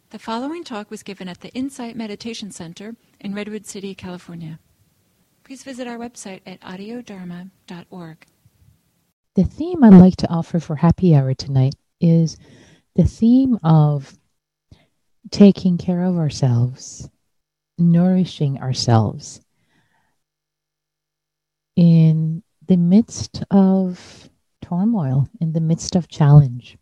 The following talk was given at the Insight Meditation Center in Redwood City, California. Please visit our website at audiodharma.org. The theme I'd like to offer for Happy Hour tonight is the theme of taking care of ourselves, nourishing ourselves in the midst of turmoil, in the midst of challenge.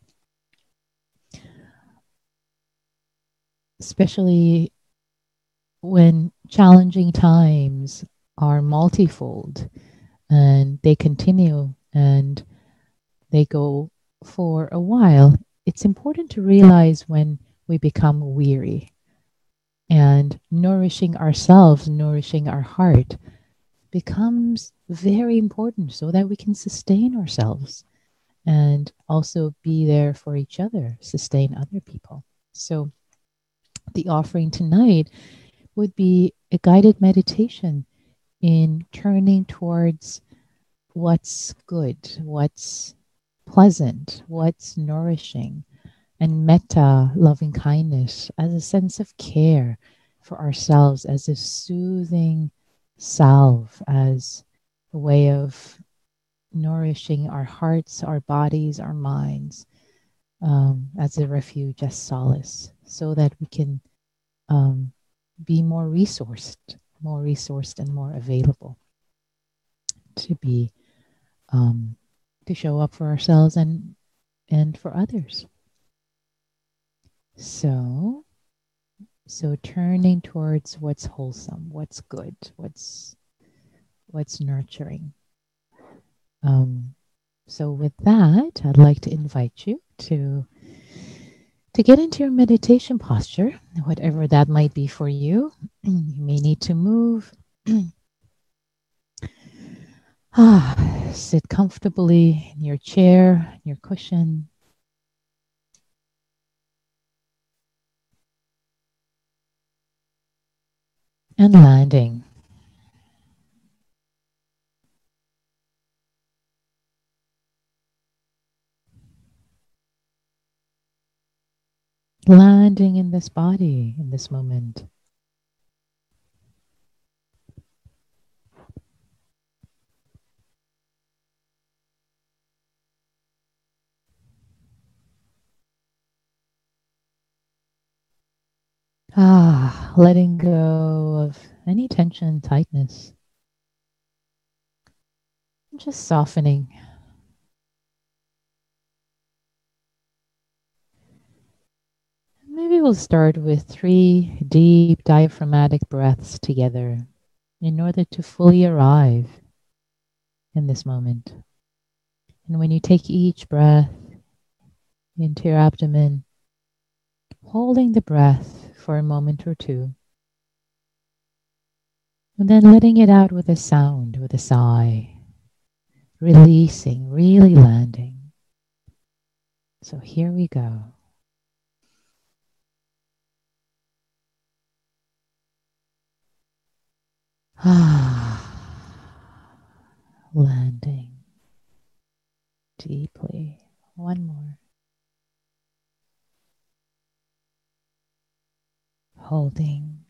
Especially when challenging times are multifold and they continue and they go for a while, it's important to realize when we become weary. And nourishing ourselves, nourishing our heart becomes very important so that we can sustain ourselves and also be there for each other, sustain other people. So the offering tonight would be a guided meditation in turning towards what's good, what's pleasant, what's nourishing, and metta, loving kindness, as a sense of care for ourselves, as a soothing salve, as a way of nourishing our hearts, our bodies, our minds, as a refuge, as solace, so that we can be more resourced and more available to be to show up for ourselves and for others. So turning towards what's wholesome, what's good, what's nurturing. So with that, I'd like to invite you to get into your meditation posture, whatever that might be for you. You may need to move. Sit comfortably in your chair, your cushion. And landing. Landing in this body, in this moment. Letting go of any tension, tightness. Just softening. Maybe we'll start with 3 deep diaphragmatic breaths together in order to fully arrive in this moment. And when you take each breath into your abdomen, holding the breath for a moment or two, and then letting it out with a sound, with a sigh, releasing, really landing. So here we go. Landing deeply. One more. Holding.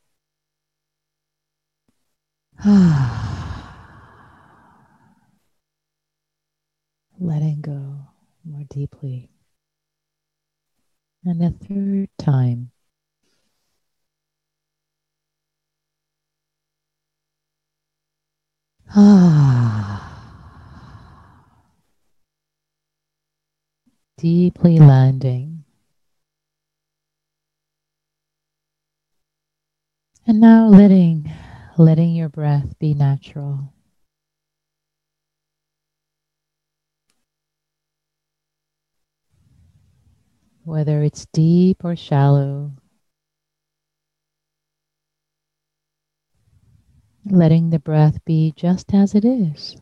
Letting go more deeply. And a third time. Deeply landing. And now letting your breath be natural. Whether it's deep or shallow, letting the breath be just as it is.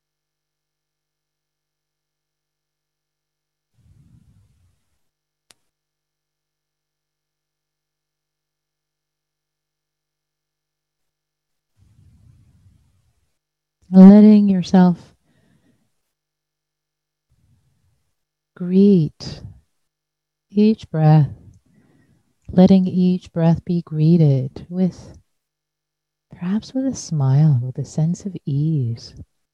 Letting yourself greet each breath letting each breath be greeted with, perhaps with a smile, with a sense of ease.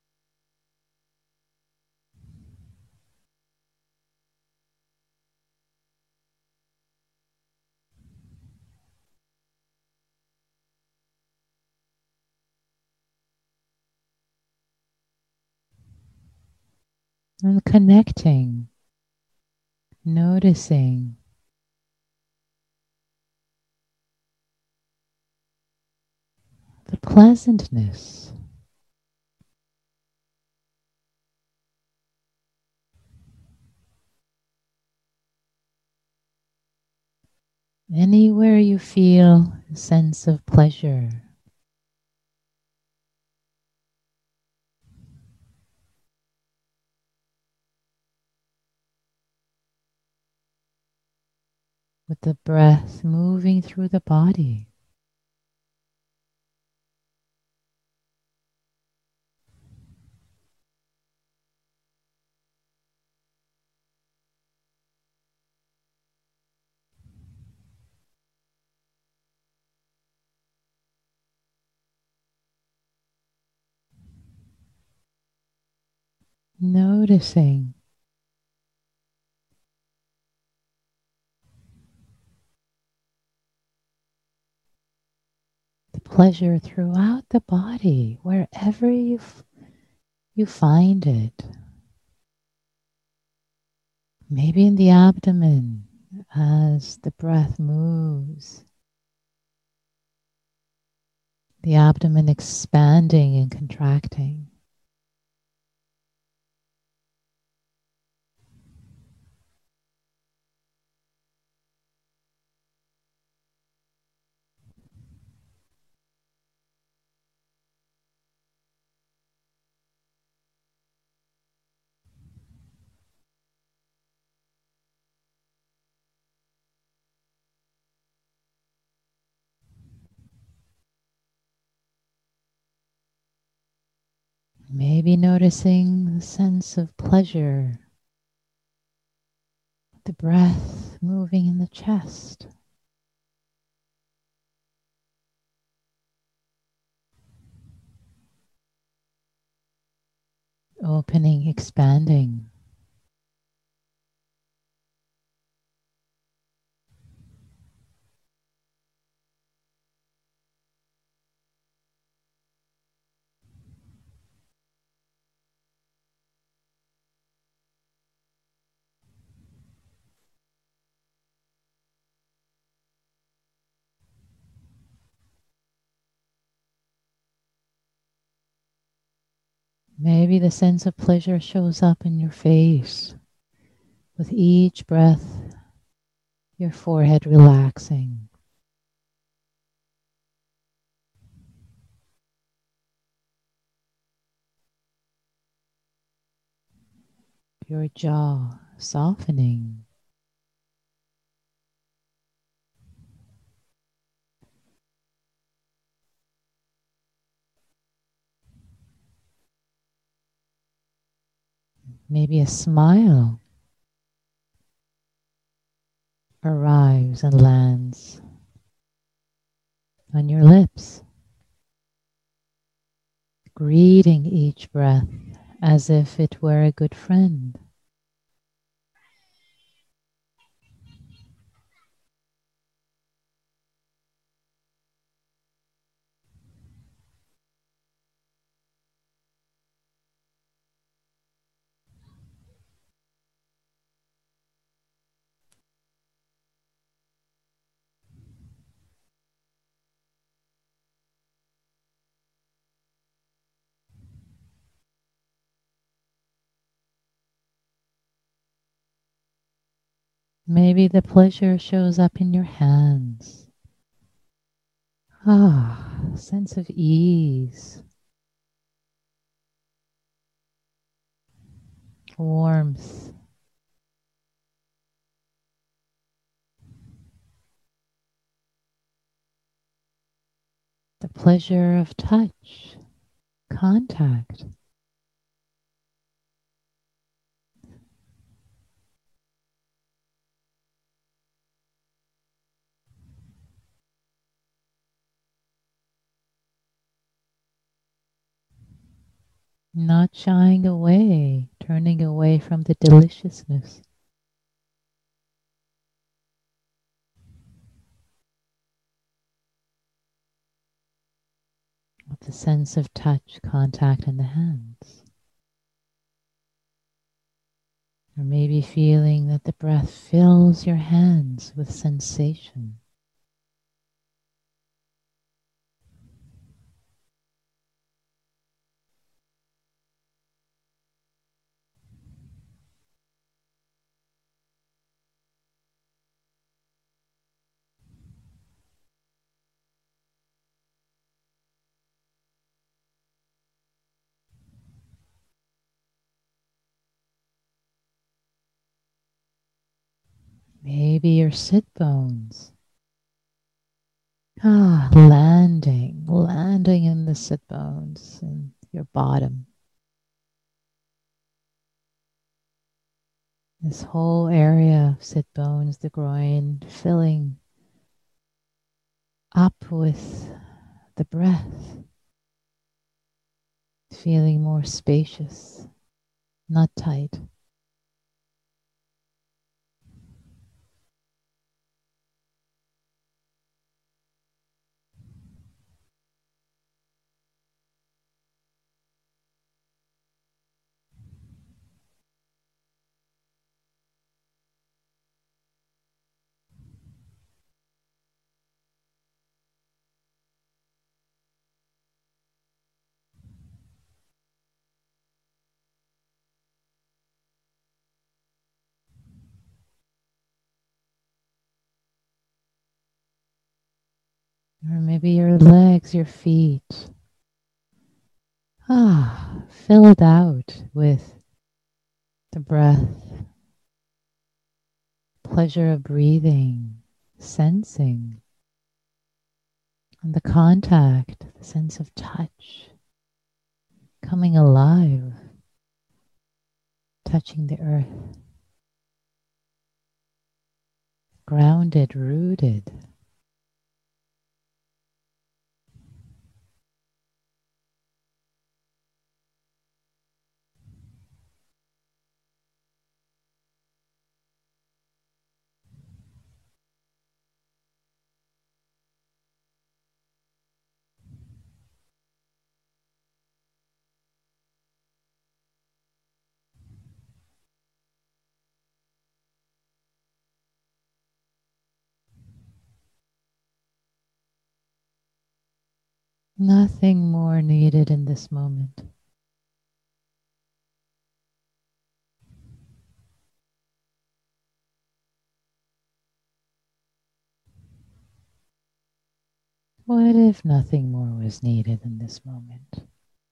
And connecting, noticing the pleasantness, anywhere you feel a sense of pleasure. With the breath moving through the body. Noticing the pleasure throughout the body, wherever you find it. Maybe in the abdomen as the breath moves. The abdomen expanding and contracting. Maybe noticing the sense of pleasure, the breath moving in the chest. Opening, expanding. Maybe the sense of pleasure shows up in your face. With each breath, your forehead relaxing. Your jaw softening. Maybe a smile arrives and lands on your lips, greeting each breath as if it were a good friend. Maybe the pleasure shows up in your hands. Sense of ease, warmth, the pleasure of touch, contact. not shying away, turning away from the deliciousness of the sense of touch, contact in the hands. Or maybe feeling that the breath fills your hands with sensation. Maybe your sit bones. Landing in the sit bones and your bottom. This whole area of sit bones, the groin, filling up with the breath, feeling more spacious, not tight. Or maybe your legs, your feet. Filled out with the breath, pleasure of breathing, sensing, and the contact, the sense of touch, coming alive, touching the earth, grounded, rooted. Nothing more needed in this moment. What if nothing more was needed in this moment?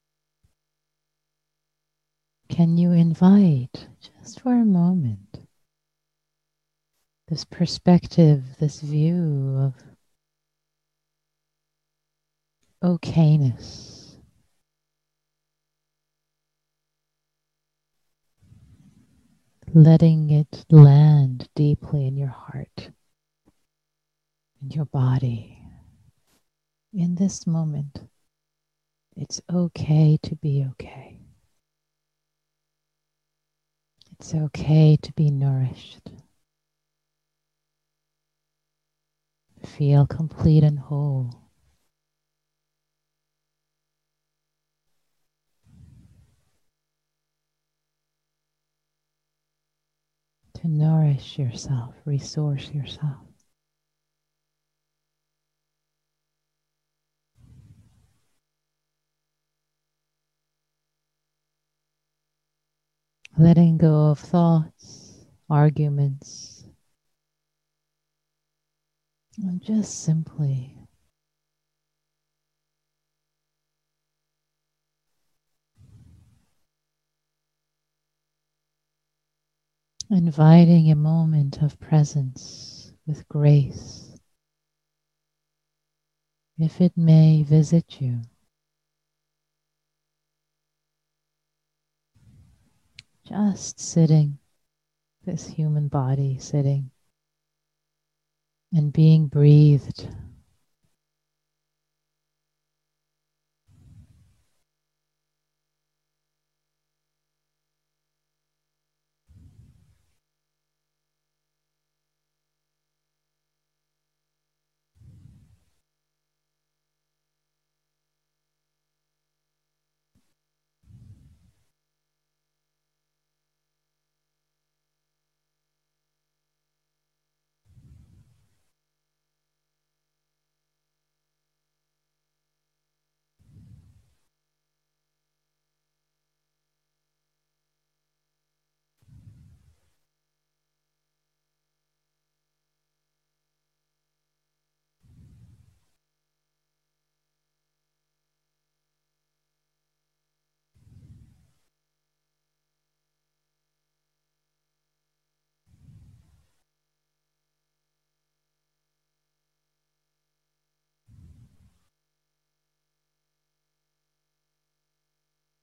Can you invite, just for a moment, this perspective, this view of okayness, letting it land deeply in your heart, in your body. In this moment, it's okay to be okay. It's okay to be nourished. Feel complete and whole. To nourish yourself, resource yourself. Letting go of thoughts, arguments, and just simply inviting a moment of presence with grace, if it may visit you. Just sitting, this human body sitting and being breathed.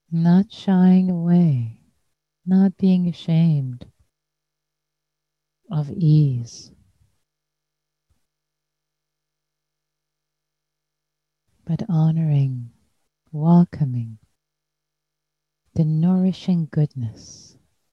not shying away, not being ashamed of ease, but honoring, welcoming the nourishing goodness.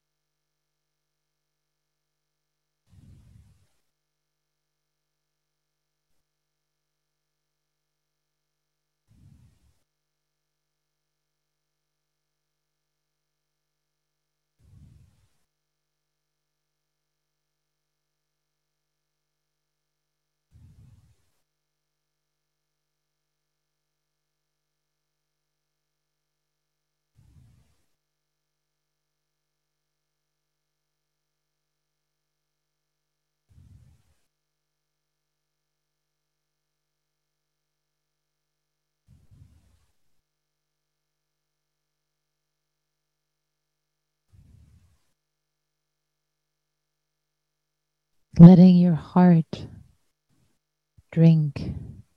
Letting your heart drink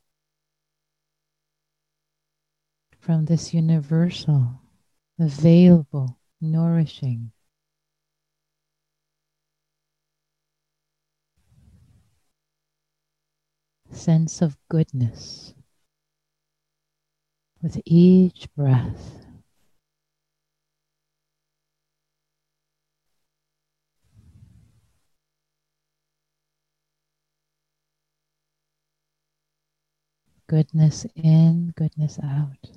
from this universal, available, nourishing sense of goodness with each breath. Goodness in, goodness out.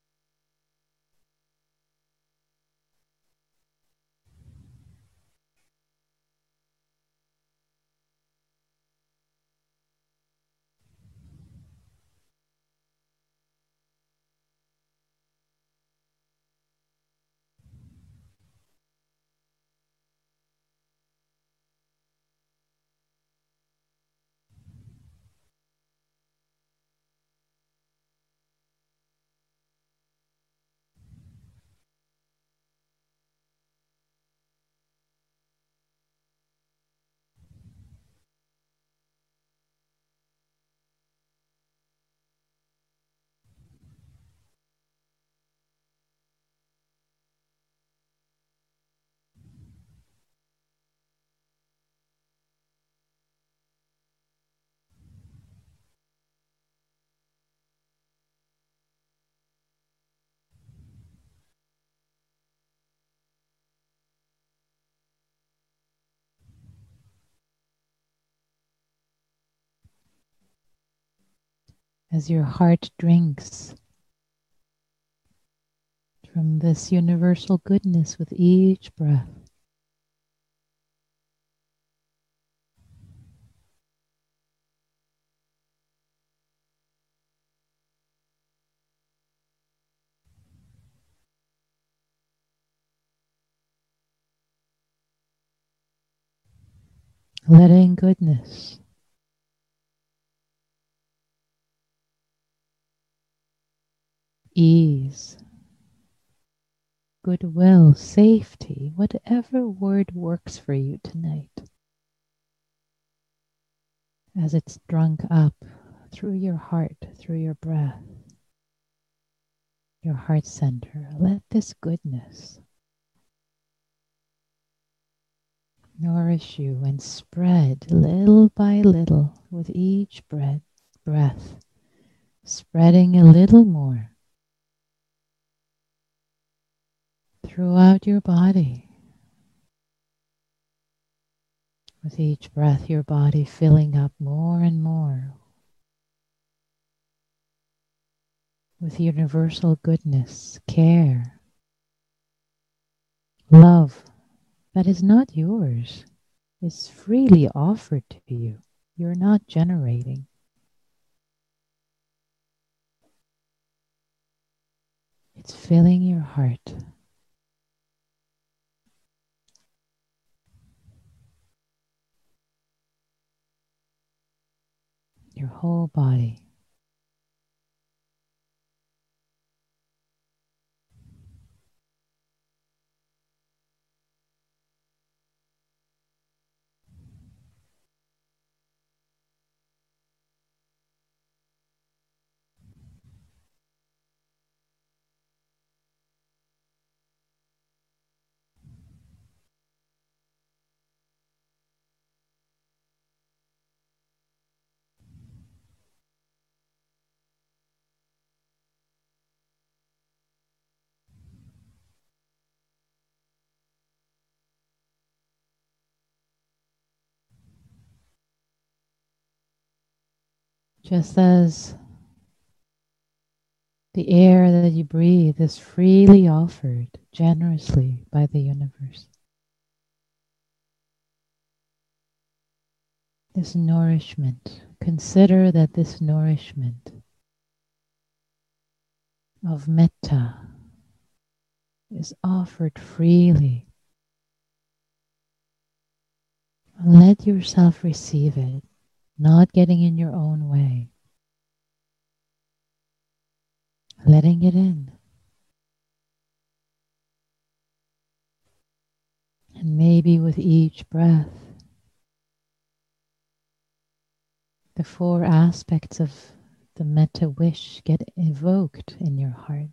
As your heart drinks from this universal goodness with each breath, letting goodness, ease, goodwill, safety, whatever word works for you tonight, as it's drunk up through your heart, through your breath, your heart center. Let this goodness nourish you and spread little by little with each breath, spreading a little more throughout your body. With each breath, your body filling up more and more with universal goodness, care, love that is not yours, is freely offered to you. You're not generating. It's filling your heart. Your whole body. Just as the air that you breathe is freely offered generously by the universe. This nourishment, consider that this nourishment of metta is offered freely. Let yourself receive it, not getting in your own way. Letting it in. And maybe with each breath, the 4 aspects of the metta wish get evoked in your heart.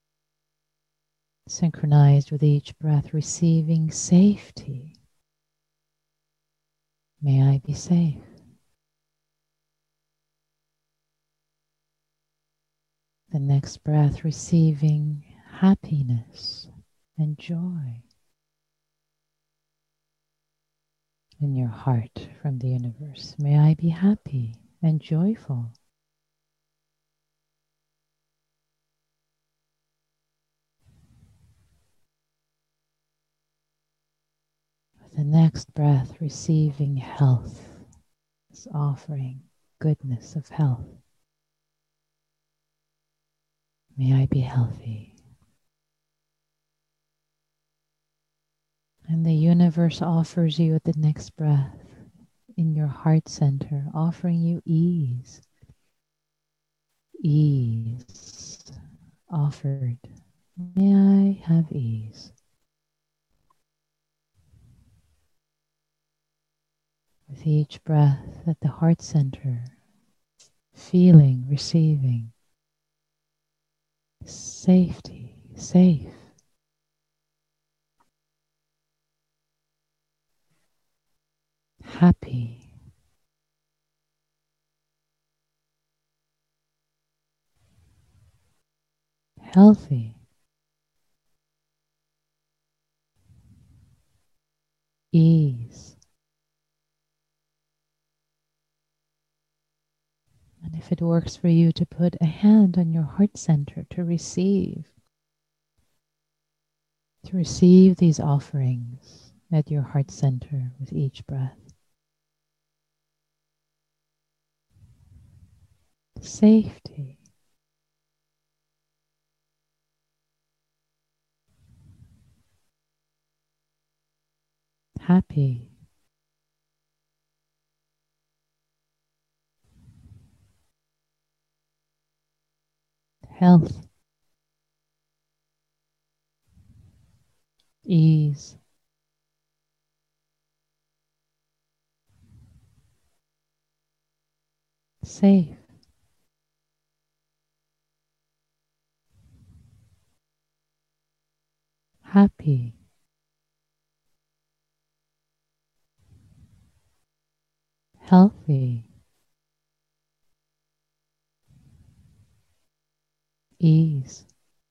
Synchronized with each breath, receiving safety. May I be safe. The next breath, receiving happiness and joy in your heart from the universe. May I be happy and joyful. With the next breath, receiving health, this offering goodness of health. May I be healthy. And the universe offers you at the next breath in your heart center, offering you ease. Ease offered. May I have ease. With each breath at the heart center, feeling, receiving safety, safe. Happy. Healthy. Ease. And if it works for you to put a hand on your heart center to receive these offerings at your heart center with each breath. Safety. Happy. Health. Ease. Safe. Happy. Healthy. Ease.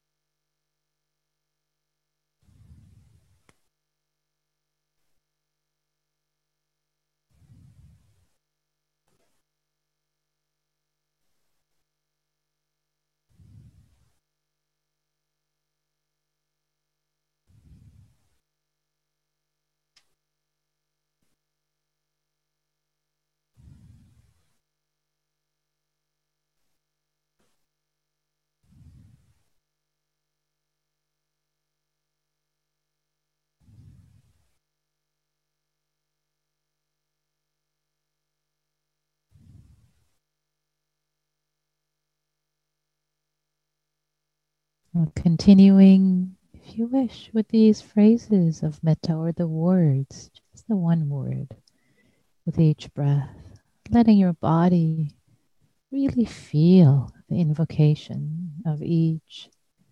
Continuing, if you wish, with these phrases of metta or the words, just the one word with each breath, letting your body really feel the invocation of each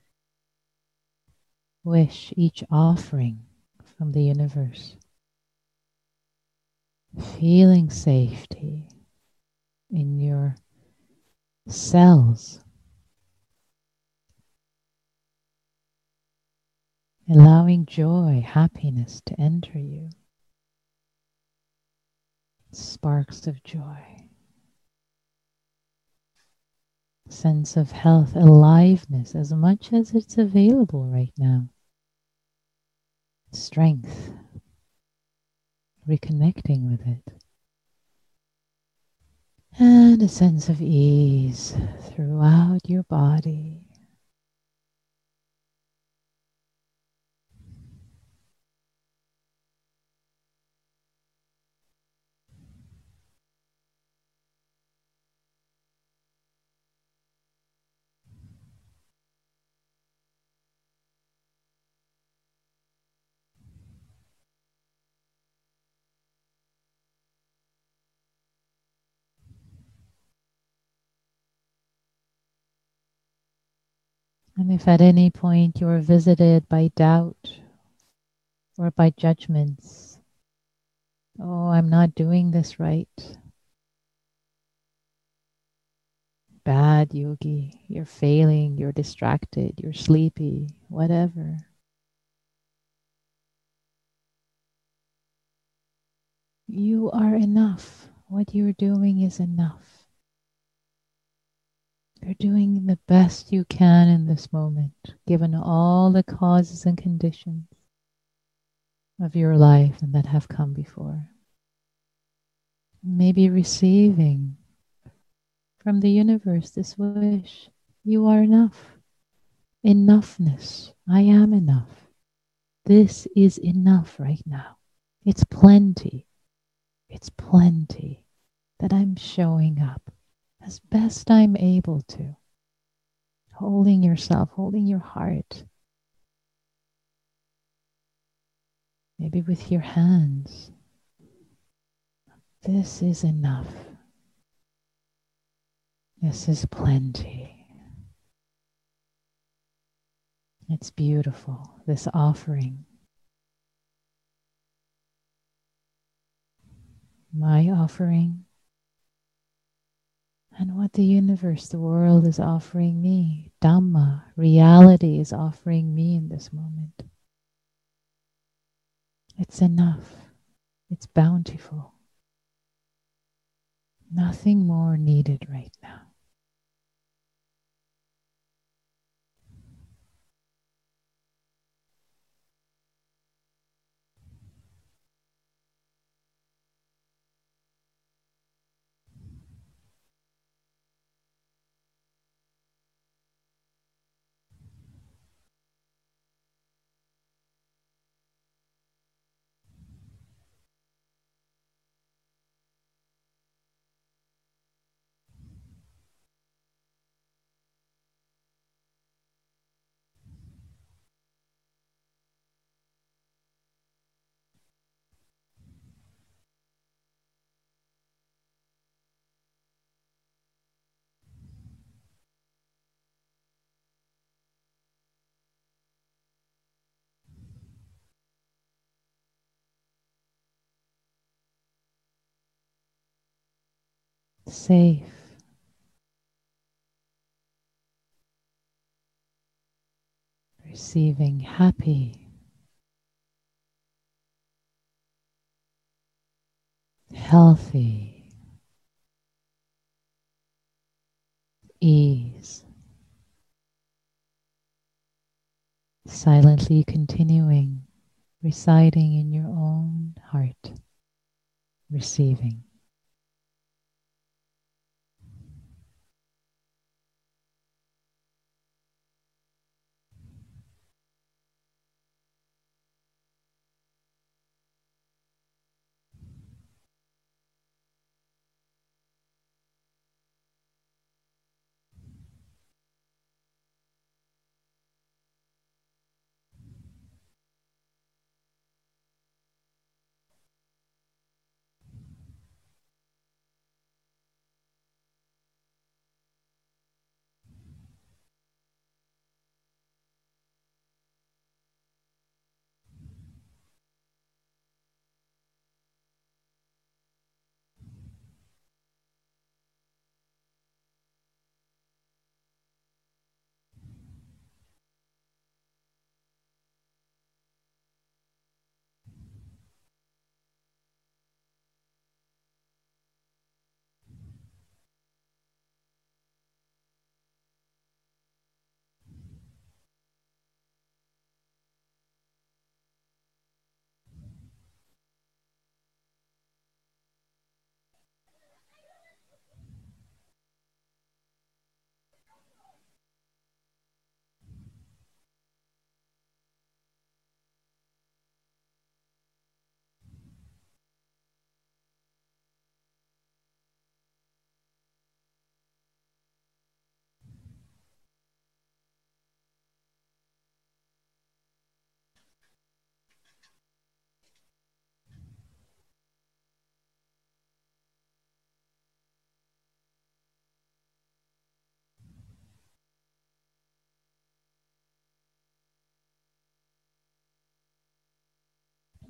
wish, each offering from the universe. Feeling safety in your cells. Allowing joy, happiness to enter you. Sparks of joy. sense of health, aliveness, as much as it's available right now. Strength, reconnecting with it. And a sense of ease throughout your body. And if at any point you are visited by doubt or by judgments, oh, I'm not doing this right. Bad, yogi, you're failing, you're distracted, you're sleepy, whatever. You are enough. What you're doing is enough. You're doing the best you can in this moment, given all the causes and conditions of your life and that have come before. Maybe receiving from the universe this wish. You are enough. Enoughness. I am enough. This is enough right now. It's plenty. It's plenty that I'm showing up as best I'm able to. Holding yourself, holding your heart. Maybe with your hands. This is enough. This is plenty. It's beautiful, this offering. My offering, and what the universe, the world is offering me. Dhamma, reality is offering me in this moment. It's enough. It's bountiful. Nothing more needed right now. Safe. Receiving happy. Healthy. Ease. Silently continuing, reciting in your own heart. Receiving.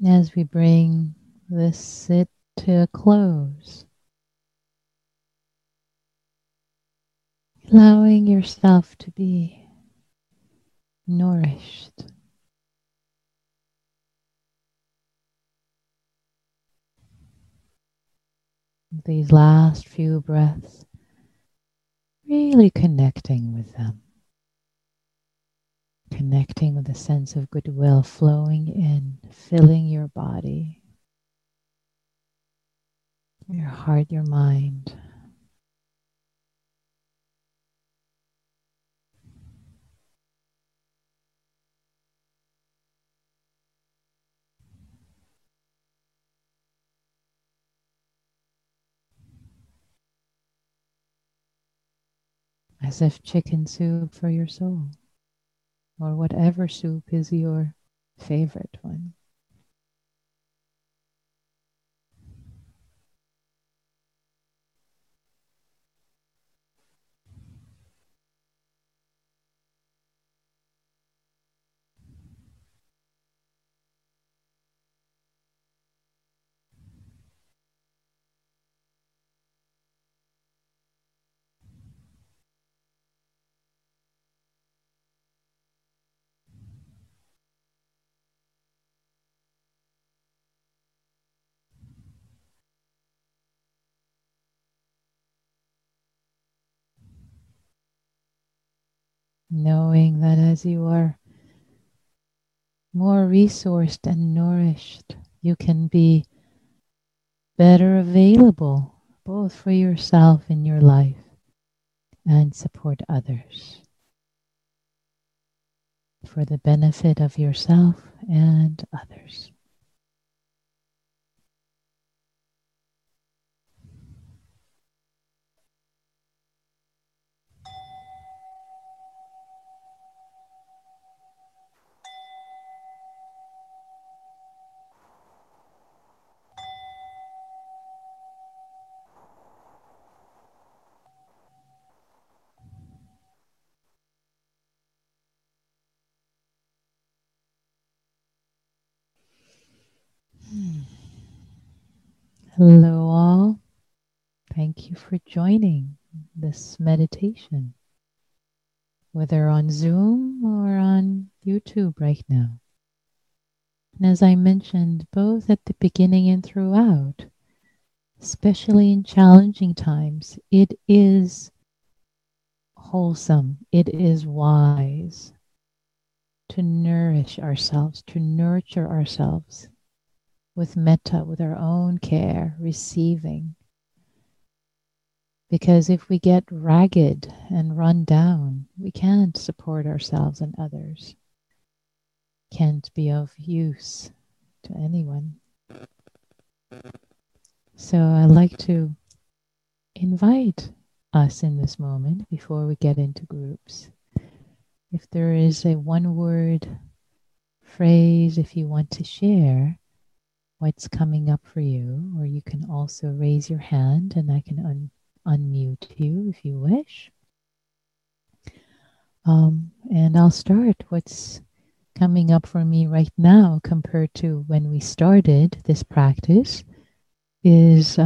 As we bring this sit to a close, allowing yourself to be nourished. These last few breaths, really connecting with them. Connecting with a sense of goodwill flowing in, filling your body, your heart, your mind. As if chicken soup for your soul, or whatever soup is your favorite one. Knowing that as you are more resourced and nourished, you can be better available both for yourself in your life and support others for the benefit of yourself and others. Hello all. Thank you for joining this meditation, whether on Zoom or on YouTube right now. And as I mentioned, both at the beginning and throughout, especially in challenging times, it is wholesome, it is wise to nourish ourselves, to nurture ourselves with metta, with our own care, receiving. Because if we get ragged and run down, we can't support ourselves and others. Can't be of use to anyone. So I'd like to invite us in this moment before we get into groups. If there is a one-word phrase, if you want to share what's coming up for you, or you can also raise your hand and I can unmute you if you wish. And I'll start. What's coming up for me right now compared to when we started this practice is,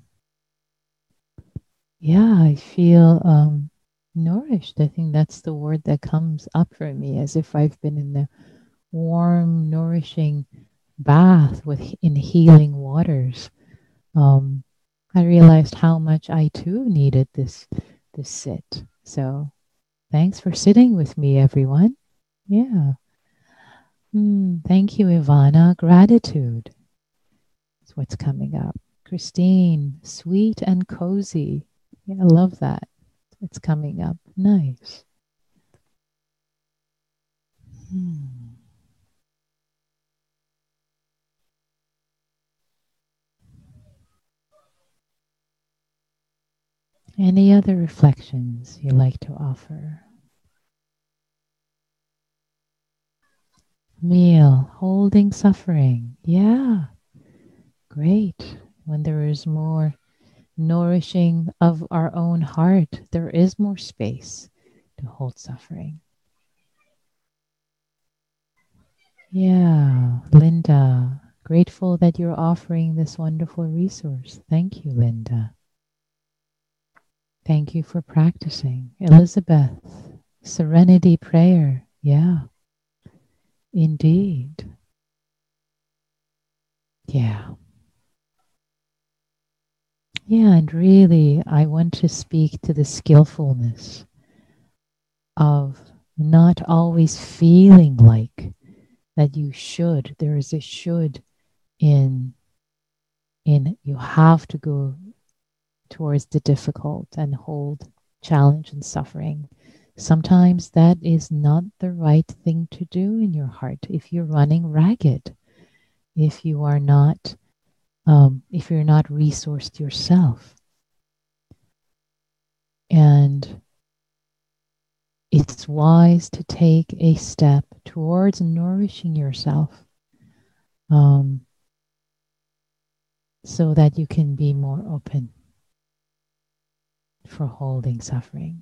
I feel nourished. I think that's the word that comes up for me, as if I've been in the warm, nourishing bath in healing waters. I realized how much I too needed this sit. So thanks for sitting with me, everyone. Yeah. Thank you, Ivana. Gratitude is what's coming up. Christine, sweet and cozy. Yeah, I love that. It's coming up. Nice. Any other reflections you'd like to offer? Meal, holding suffering. Yeah, great. When there is more nourishing of our own heart, there is more space to hold suffering. Yeah, Linda, Grateful that you're offering this wonderful resource. Thank you, Linda. Thank you for practicing. Elizabeth, Serenity Prayer. Yeah, indeed. Yeah. Yeah, and really, I want to speak to the skillfulness of not always feeling like that you should. There is a should in you have to go towards the difficult and hold challenge and suffering. Sometimes that is not the right thing to do in your heart if you're running ragged, if you are not, if you're not resourced yourself. And it's wise to take a step towards nourishing yourself, so that you can be more open for holding suffering.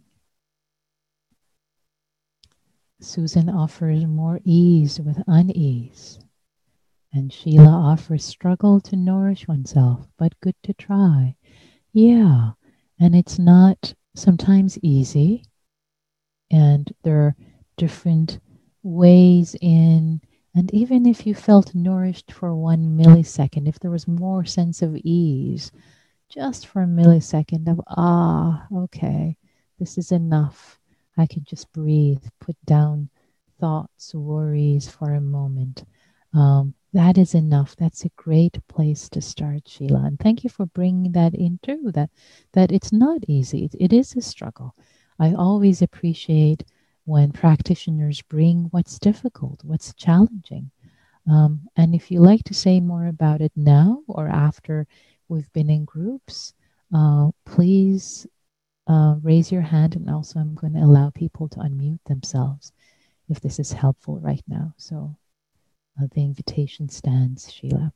Susan offers more ease with unease. And Sheila offers struggle to nourish oneself, but good to try. Yeah, and it's not sometimes easy. And there are different ways in, and even if you felt nourished for 1 millisecond, if there was more sense of ease, just for a millisecond of, okay, this is enough. I can just breathe, put down thoughts, worries for a moment. That is enough. That's a great place to start, Sheila. And thank you for bringing that in too, that it's not easy. It is a struggle. I always appreciate when practitioners bring what's difficult, what's challenging. And if you like to say more about it now or after we've been in groups, please raise your hand, and also I'm going to allow people to unmute themselves if this is helpful right now. So the invitation stands, Sheila.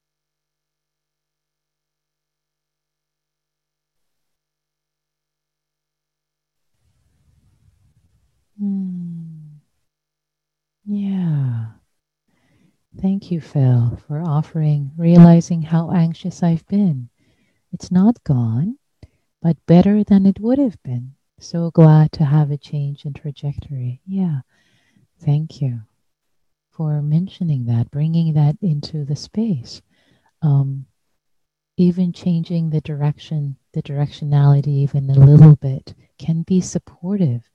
Yeah. Thank you, Phil, for realizing how anxious I've been. It's not gone, but better than it would have been. So glad to have a change in trajectory. Yeah. Thank you for mentioning that, bringing that into the space. Even changing the directionality even a little bit can be supportive.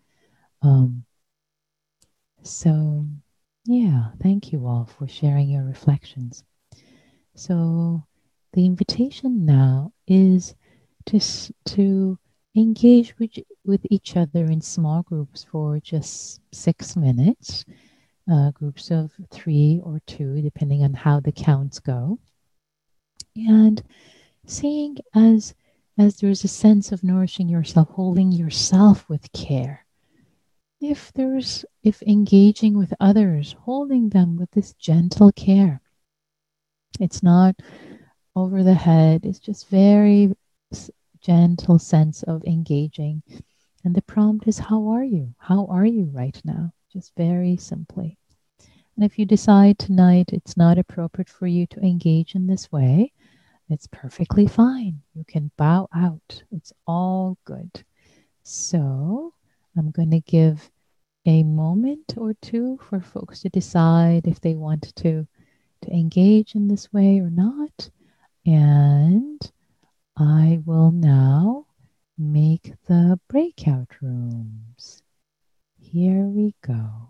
So yeah, thank you all for sharing your reflections. So the invitation now is to engage with each other in small groups for just 6 minutes, groups of 3 or 2, depending on how the counts go. And seeing as there's a sense of nourishing yourself, holding yourself with care. If engaging with others, holding them with this gentle care. It's not over the head. It's just very gentle sense of engaging. And the prompt is, how are you? How are you right now? Just very simply. And if you decide tonight it's not appropriate for you to engage in this way, it's perfectly fine. You can bow out. It's all good. So I'm going to give a moment or two for folks to decide if they want to engage in this way or not. And I will now make the breakout rooms. Here we go.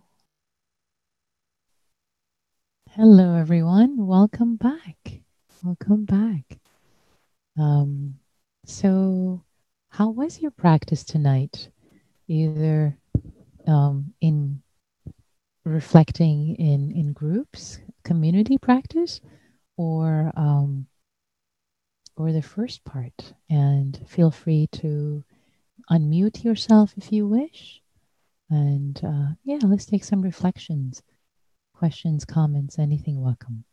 Hello, everyone. Welcome back. Welcome back. So how was your practice tonight? Either in reflecting in groups, community practice, or the first part. And feel free to unmute yourself if you wish. And yeah, let's take some reflections, questions, comments, anything welcome.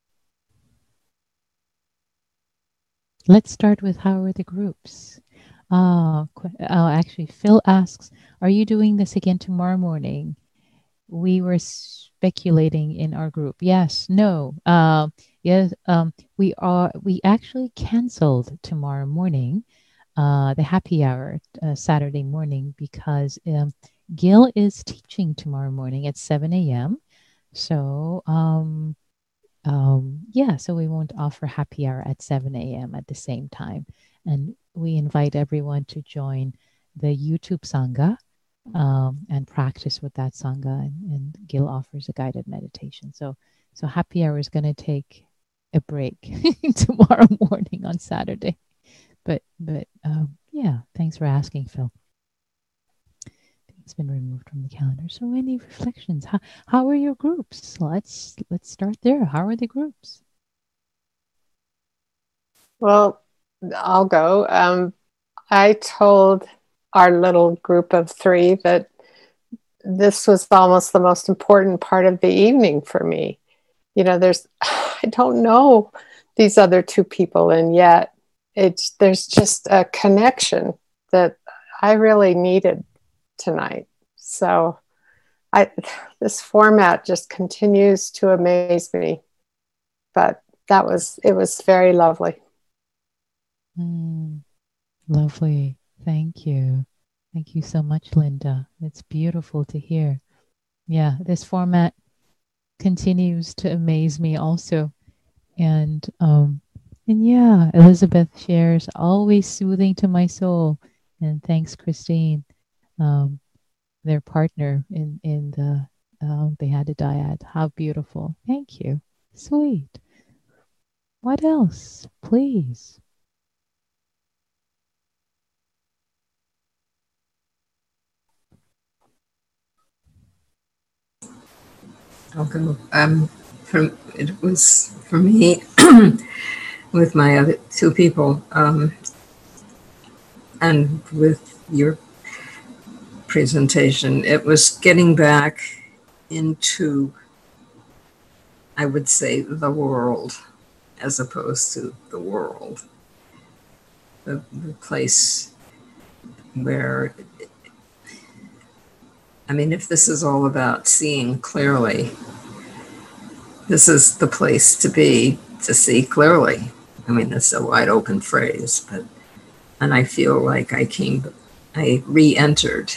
Let's start with how are the groups? Actually, Phil asks, are you doing this again tomorrow morning? We were speculating in our group. Yes, no. Yes, we actually canceled tomorrow morning, the happy hour, Saturday morning, because Gil is teaching tomorrow morning at 7 a.m. So, yeah, so we won't offer happy hour at 7 a.m. at the same time. And we invite everyone to join the YouTube Sangha and practice with that Sangha. And Gil offers a guided meditation. So happy hour is going to take a break tomorrow morning on Saturday. But yeah, thanks for asking, Phil. It's been removed from the calendar. So any reflections? How are your groups? Let's start there. How are the groups? Well, I'll go. I told our little group of 3 that this was almost the most important part of the evening for me. You know, I don't know these other 2 people, and yet there's just a connection that I really needed tonight. So this format just continues to amaze me. But it was very lovely. Lovely. Thank you. Thank you so much, Linda. It's beautiful to hear. Yeah, this format continues to amaze me also. And yeah, Elizabeth shares, always soothing to my soul. And thanks, Christine, their partner in the they had a dyad. How beautiful. Thank you. Sweet. What else? Please. I'll go. It was for me with my other 2 people, and with your presentation, it was getting back into, I would say, the world as opposed to the world. The place where, I mean, if this is all about seeing clearly, this is the place to be, to see clearly. I mean, that's a wide open phrase, and I feel like I re-entered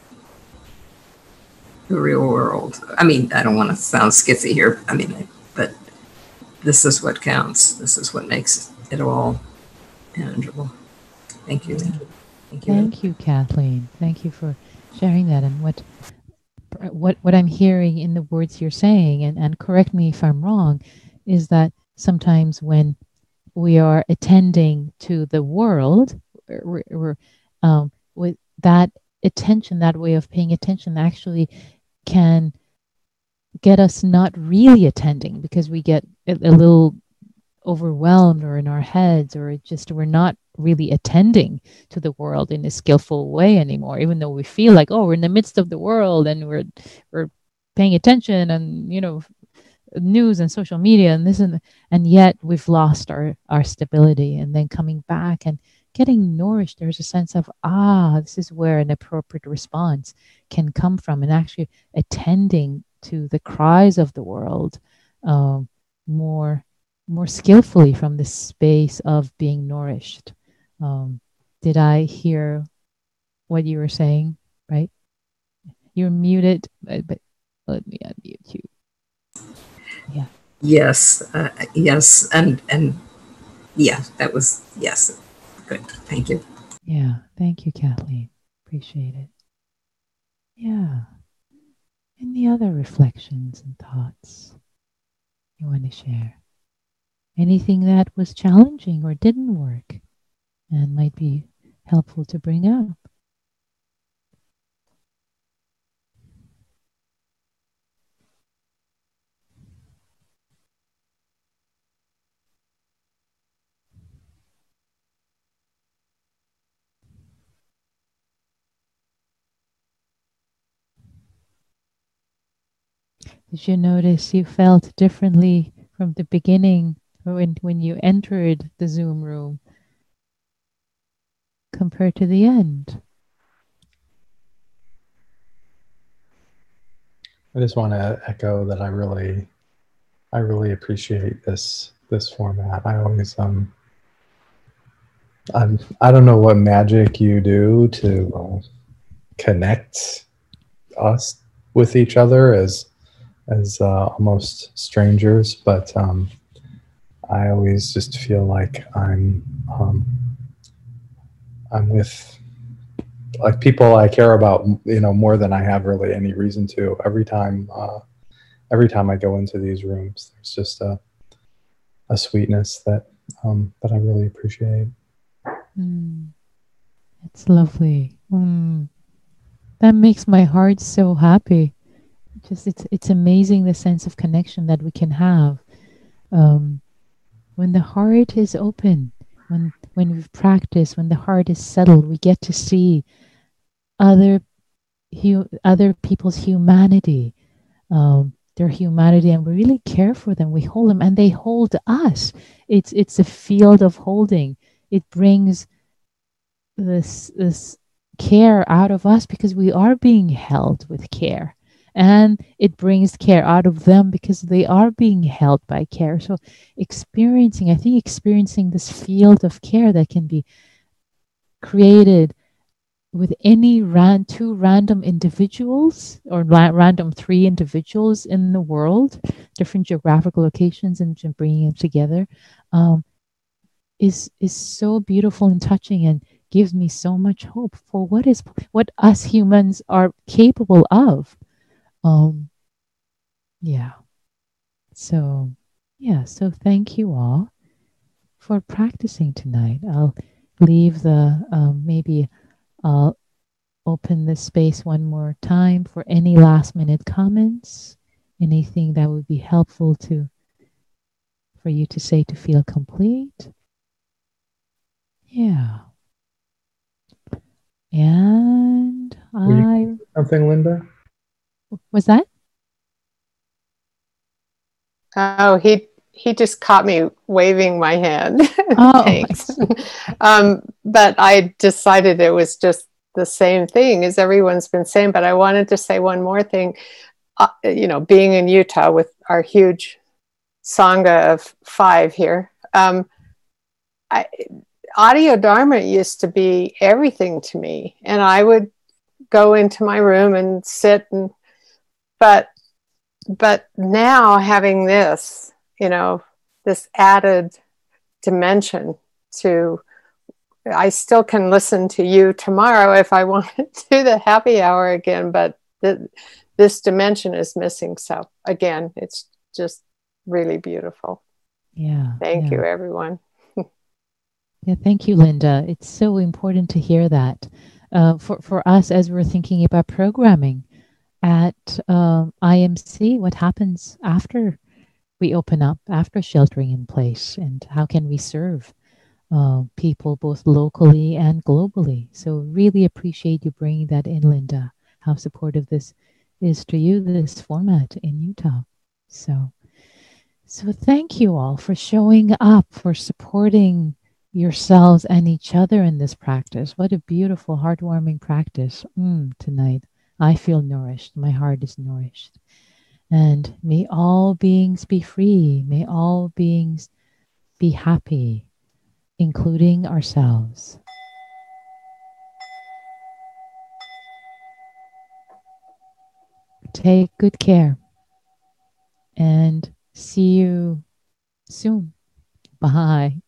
the real world. I mean, I don't want to sound skitsy here. I mean, but this is what counts. This is what makes it all manageable. Thank you. Yeah. Thank you, Kathleen. Thank you for sharing that. And what I'm hearing in the words you're saying, and correct me if I'm wrong, is that sometimes when we are attending to the world, we're with that attention, that way of paying attention actually can get us not really attending, because we get a little overwhelmed or in our heads, or just we're not really attending to the world in a skillful way anymore, even though we feel like, oh, we're in the midst of the world and we're paying attention, and news and social media and this and yet we've lost our stability. And then coming back and getting nourished, there's a sense of, this is where an appropriate response can come from, and actually attending to the cries of the world more skillfully from the space of being nourished. Did I hear what you were saying? Right? You're muted, but let me unmute you. Yeah. Yes. Yes. And yeah, that was, yes. Good. Thank you. Yeah. Thank you, Kathleen. Appreciate it. Yeah. Any other reflections and thoughts you want to share? Anything that was challenging or didn't work and might be helpful to bring up? Did you notice you felt differently from the beginning when you entered the Zoom room compared to the end. I just want to echo that I really appreciate this format. I always I don't know what magic you do to connect us with each other as almost strangers, but I always just feel like I'm with like people I care about, more than I have really any reason to. Every time I go into these rooms, there's just a sweetness that I really appreciate. It's lovely. That makes my heart so happy. Just it's amazing the sense of connection that we can have when the heart is open, when we've practiced, when the heart is settled. We get to see other people's humanity, their humanity, and we really care for them. We hold them, and they hold us. It's a field of holding. It brings this care out of us because we are being held with care, and it brings care out of them because they are being held by care. So experiencing this field of care that can be created with any two random individuals or random three individuals in the world, different geographical locations, and bringing them together is so beautiful and touching, and gives me so much hope for what us humans are capable of. So thank you all for practicing tonight. I'll leave maybe I'll open the space one more time for any last minute comments, anything that would be helpful for you to say to feel complete. Yeah. And something, Linda? Was that? Oh, he just caught me waving my hand. Oh, thanks. But I decided it was just the same thing as everyone's been saying. But I wanted to say one more thing. Being in Utah with our huge Sangha of 5 here, Audio Dharma used to be everything to me, and I would go into my room and sit but now having this, this added dimension to, I still can listen to you tomorrow if I want to do the happy hour again, but this dimension is missing. So again, it's just really beautiful. Yeah. Thank you, everyone. Yeah, thank you, Linda. It's so important to hear that. For us, as we're thinking about programming at IMC, what happens after we open up, after sheltering in place, and how can we serve people both locally and globally? So really appreciate you bringing that in, Linda, how supportive this is to you, this format in Utah. So thank you all for showing up, for supporting yourselves and each other in this practice. What a beautiful, heartwarming practice tonight. I feel nourished. My heart is nourished. And may all beings be free. May all beings be happy, including ourselves. Take good care and see you soon. Bye.